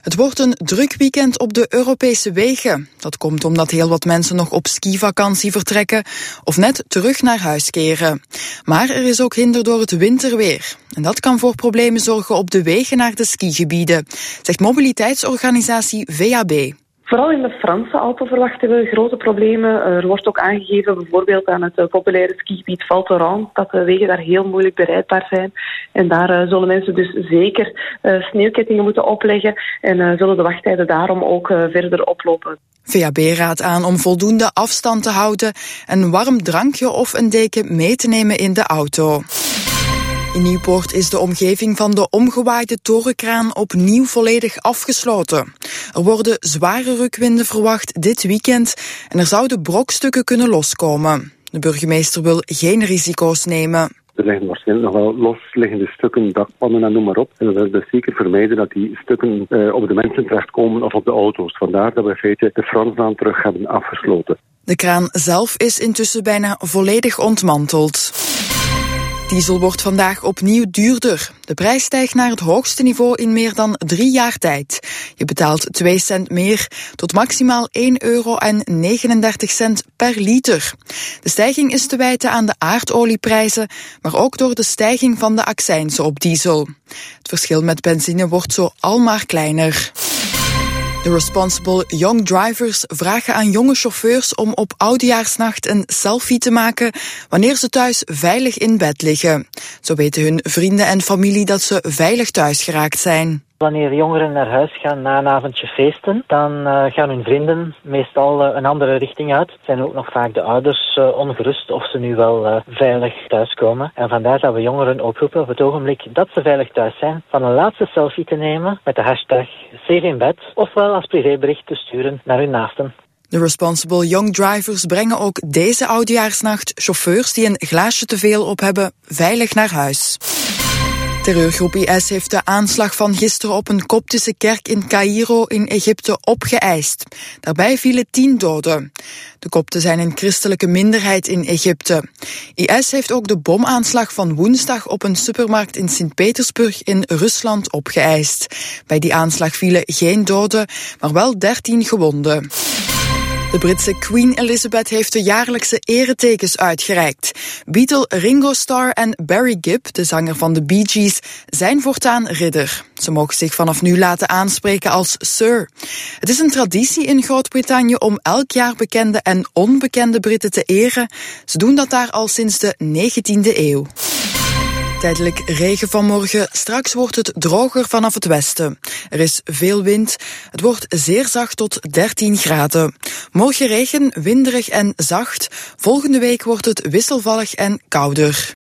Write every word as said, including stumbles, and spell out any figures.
Het wordt een druk weekend op de Europese wegen. Dat komt omdat heel wat mensen nog op skivakantie vertrekken of net terug naar huis keren. Maar er is ook hinder door het winterweer. En dat kan voor problemen zorgen op de wegen naar de skigebieden, zegt mobiliteitsorganisatie V A B. Vooral in de Franse Alpen verwachten we grote problemen. Er wordt ook aangegeven bijvoorbeeld aan het populaire skigebied Val Thorens dat de wegen daar heel moeilijk bereidbaar zijn. En daar uh, zullen mensen dus zeker uh, sneeuwkettingen moeten opleggen en uh, zullen de wachttijden daarom ook uh, verder oplopen. V A B raadt aan om voldoende afstand te houden, een warm drankje of een deken mee te nemen in de auto. In Nieuwpoort is de omgeving van de omgewaaide torenkraan opnieuw volledig afgesloten. Er worden zware rukwinden verwacht dit weekend en er zouden brokstukken kunnen loskomen. De burgemeester wil geen risico's nemen. Er liggen waarschijnlijk nog wel losliggende stukken, dakpannen en noem maar op. En we willen dus zeker vermijden dat die stukken uh, op de mensen terechtkomen of op de auto's. Vandaar dat we in feite de Franslaan terug hebben afgesloten. De kraan zelf is intussen bijna volledig ontmanteld. Diesel wordt vandaag opnieuw duurder. De prijs stijgt naar het hoogste niveau in meer dan drie jaar tijd. Je betaalt twee cent meer, tot maximaal één euro en negenendertig cent per liter. De stijging is te wijten aan de aardolieprijzen, maar ook door de stijging van de accijnzen op diesel. Het verschil met benzine wordt zo al maar kleiner. De Responsible Young Drivers vragen aan jonge chauffeurs om op oudejaarsnacht een selfie te maken wanneer ze thuis veilig in bed liggen. Zo weten hun vrienden en familie dat ze veilig thuis geraakt zijn. Wanneer jongeren naar huis gaan na een avondje feesten, dan uh, gaan hun vrienden meestal uh, een andere richting uit. Zijn ook nog vaak de ouders uh, ongerust of ze nu wel uh, veilig thuiskomen. En vandaar dat we jongeren oproepen op het ogenblik dat ze veilig thuis zijn, van een laatste selfie te nemen met de hashtag Safe in bed, ofwel als privébericht te sturen naar hun naasten. De Responsible Young Drivers brengen ook deze oudejaarsnacht chauffeurs die een glaasje te veel op hebben veilig naar huis. Terreurgroep I S heeft de aanslag van gisteren op een Koptische kerk in Caïro in Egypte opgeëist. Daarbij vielen tien doden. De Kopten zijn een christelijke minderheid in Egypte. I S heeft ook de bomaanslag van woensdag op een supermarkt in Sint-Petersburg in Rusland opgeëist. Bij die aanslag vielen geen doden, maar wel dertien gewonden. De Britse Queen Elizabeth heeft de jaarlijkse eretekens uitgereikt. Beatle Ringo Starr en Barry Gibb, de zanger van de Bee Gees, zijn voortaan ridder. Ze mogen zich vanaf nu laten aanspreken als Sir. Het is een traditie in Groot-Brittannië om elk jaar bekende en onbekende Britten te eren. Ze doen dat daar al sinds de negentiende eeuw. Tijdelijk regen vanmorgen. Straks wordt het droger vanaf het westen. Er is veel wind. Het wordt zeer zacht tot dertien graden. Morgen regen, winderig en zacht. Volgende week wordt het wisselvallig en kouder.